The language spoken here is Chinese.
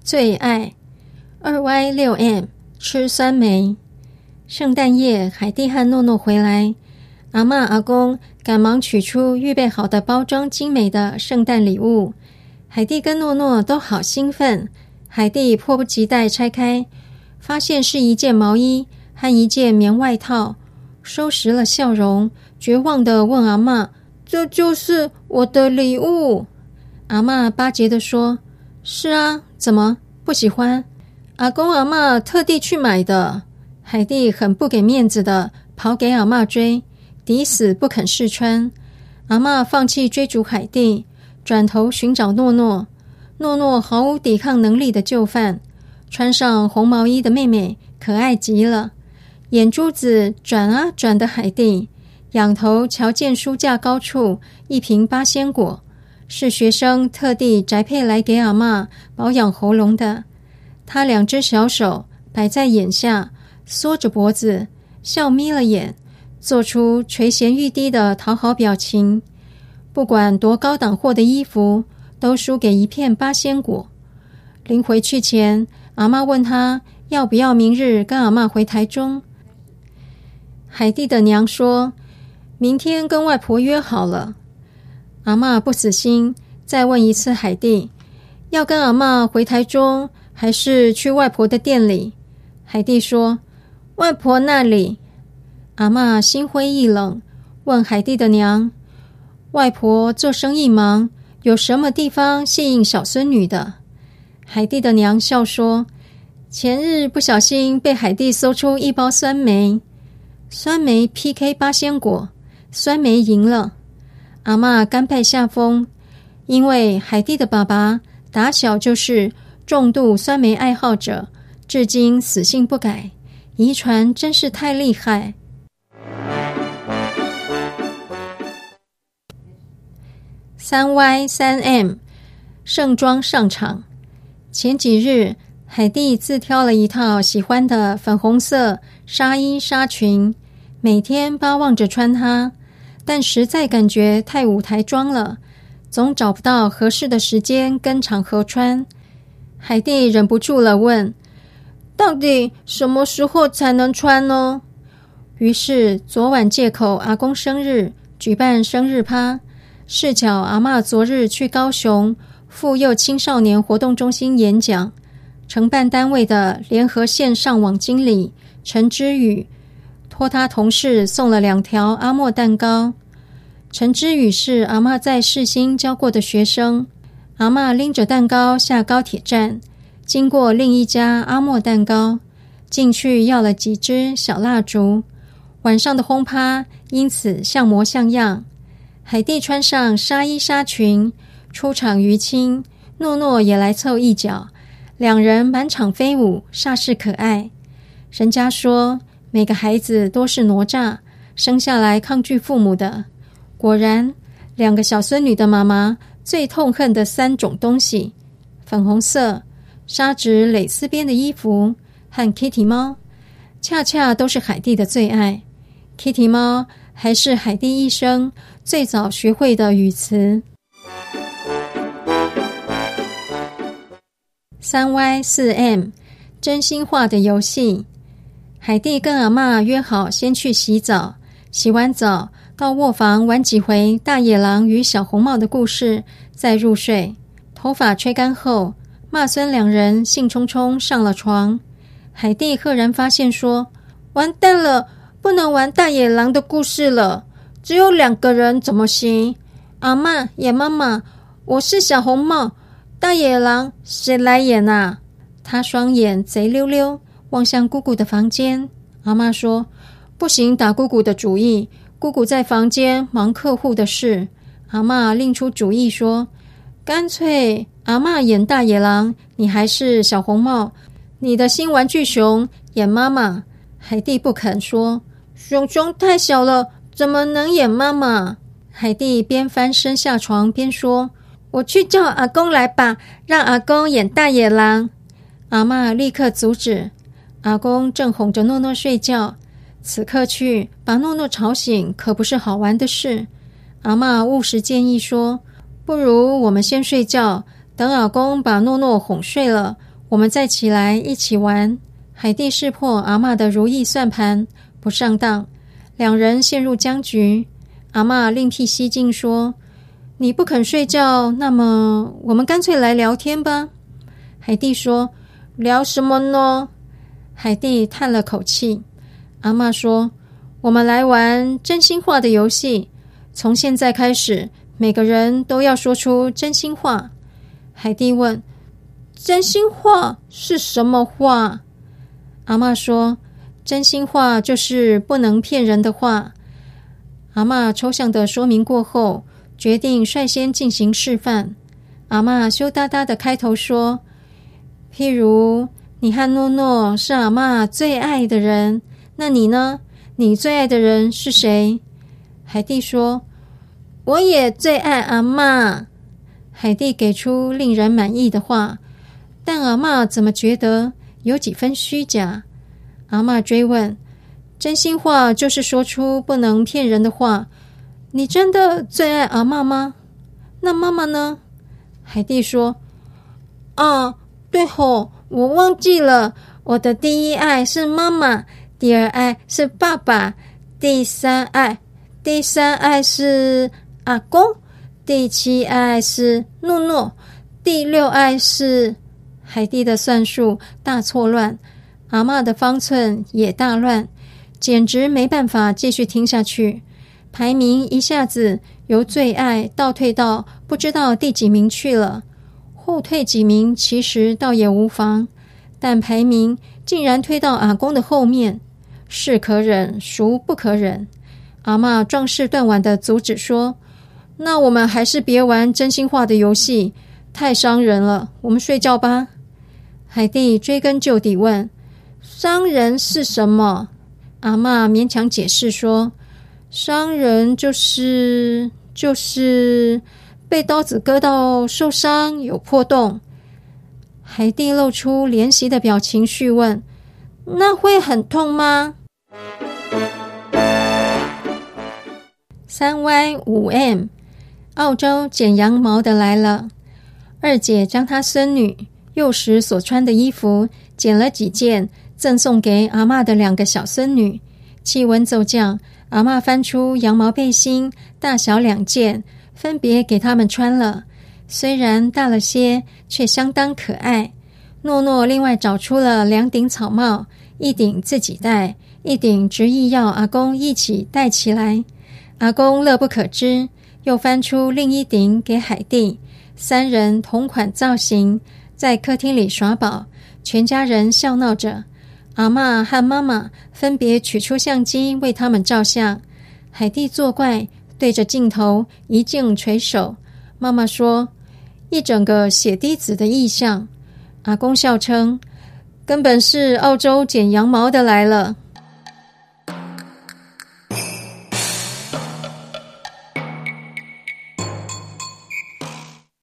最爱 2Y6M 吃酸梅。圣诞夜，海蒂和诺诺回来，阿嬷阿公赶忙取出预备好的包装精美的圣诞礼物。海蒂跟诺诺都好兴奋，海蒂迫不及待拆开，发现是一件毛衣和一件棉外套，收拾了笑容，绝望地问阿嬷：这就是我的礼物？阿嬷巴结地说：是啊，怎么不喜欢？阿公阿嬷特地去买的。海蒂很不给面子的跑给阿嬷追，抵死不肯试穿。阿嬷放弃追逐海蒂，转头寻找诺诺。诺诺毫无抵抗能力的就范，穿上红毛衣的妹妹可爱极了，眼珠子转啊转的海蒂，仰头瞧见书架高处一瓶八仙果，是学生特地宅配来给阿嬷保养喉咙的。她两只小手摆在眼下，缩着脖子，笑眯了眼，做出垂涎欲滴的讨好表情。不管多高档货的衣服，都输给一片八仙果。临回去前，阿嬷问她要不要明日跟阿嬷回台中。海蒂的娘说，明天跟外婆约好了。阿嬷不死心，再问一次海蒂，要跟阿嬷回台中，还是去外婆的店里？海蒂说，外婆那里。阿嬷心灰意冷，问海蒂的娘，外婆做生意忙，有什么地方吸引小孙女的？海蒂的娘笑说，前日不小心被海蒂搜出一包酸梅，酸梅 PK 八仙果，酸梅赢了。阿嬷甘拜下风，因为海蒂的爸爸打小就是重度酸梅爱好者，至今死性不改，遗传真是太厉害。3Y3M 盛装上场。前几日，海蒂自挑了一套喜欢的粉红色纱衣纱裙，每天巴望着穿它，但实在感觉太舞台装了，总找不到合适的时间跟场合穿。海蒂忍不住了问，到底什么时候才能穿呢？于是昨晚借口阿公生日，举办生日趴，视角阿嬷昨日去高雄妇幼青少年活动中心演讲，承办单位的联合线上网经理陈之宇托他同事送了2条阿嬷蛋糕。陈之宇是阿嬷在世新教过的学生。阿嬷拎着蛋糕下高铁站，经过另一家阿嬷蛋糕，进去要了几支小蜡烛。晚上的轰趴因此像模像样。海蒂穿上纱衣纱裙，出场于亲，诺诺也来凑一脚，两人满场飞舞，煞是可爱。人家说每个孩子都是哪吒，生下来抗拒父母的。果然，2个小孙女的妈妈最痛恨的3种东西：粉红色、纱质蕾丝边的衣服和 Kitty 猫，恰恰都是海蒂的最爱。Kitty 猫还是海蒂一生最早学会的语词。3Y4M 真心话的游戏。海蒂跟阿嬷约好先去洗澡，洗完澡到卧房玩几回大野狼与小红帽的故事，再入睡。头发吹干后，嬷孙2人兴冲冲上了床。海蒂赫然发现说，完蛋了，不能玩大野狼的故事了，只有2个人怎么行？阿嬷、野妈妈，我是小红帽，大野狼谁来演啊？她双眼贼溜溜望向姑姑的房间。阿嬷说，不行打姑姑的主意，姑姑在房间忙客户的事。阿嬷另出主意说，干脆阿嬷演大野狼，你还是小红帽，你的新玩具熊演妈妈。海蒂不肯说，熊熊太小了，怎么能演妈妈？海蒂边翻身下床边说，我去叫阿公来吧，让阿公演大野狼。阿嬷立刻阻止，阿公正哄着诺诺睡觉，此刻去把诺诺吵醒可不是好玩的事。阿嬷务实建议说，不如我们先睡觉，等阿公把诺诺哄睡了， 我们再起来一起玩。海蒂识破阿嬷的如意算盘，不上当，两人陷入僵局。阿嬷另辟蹊径说，你不肯睡觉，那么我们干脆来聊天吧。海蒂说，聊什么呢？海蒂叹了口气。阿嬷说，我们来玩真心话的游戏，从现在开始，每个人都要说出真心话。海蒂问，真心话是什么话？阿嬷说，真心话就是不能骗人的话。阿嬷抽象的说明过后，决定率先进行示范。阿嬷羞答答的开头说，譬如你和诺诺是阿嬷最爱的人，那你呢？你最爱的人是谁？海蒂说，我也最爱阿嬷。海蒂给出令人满意的话，但阿嬷怎么觉得有几分虚假？阿嬷追问，真心话就是说出不能骗人的话，你真的最爱阿嬷吗？那妈妈呢？海蒂说，对吼，我忘记了，我的第一爱是妈妈，第二爱是爸爸，第三爱是阿公，第七爱是诺诺，第六爱是……海蒂的算术大错乱，阿嬷的方寸也大乱，简直没办法继续听下去。排名一下子由最爱倒退到不知道第几名去了，后退几名其实倒也无妨，但排名竟然推到阿公的后面，是可忍孰不可忍。阿嬷壮士断腕的阻止说，那我们还是别玩真心话的游戏，太伤人了，我们睡觉吧。海蒂追根究底问，伤人是什么？阿嬷勉强解释说，伤人就是被刀子割到受伤有破洞。海蒂露出怜惜的表情续问，那会很痛吗？3Y5M 澳洲剪羊毛的来了。二姐将她孙女幼时所穿的衣服剪了几件，赠送给阿嬷的2个小孙女。气温骤降，阿嬷翻出羊毛背心，大小2件，分别给他们穿了。虽然大了些，却相当可爱。诺诺另外找出了2顶草帽，一顶自己戴，一顶执意要阿公一起戴起来。阿公乐不可支，又翻出另一顶给海蒂。3人同款造型，在客厅里耍宝，全家人笑闹着。阿嬷和妈妈分别取出相机为他们照相。海蒂作怪，对着镜头一劲捶手。妈妈说，一整个血滴子的意象。阿公笑称，根本是澳洲剪羊毛的来了。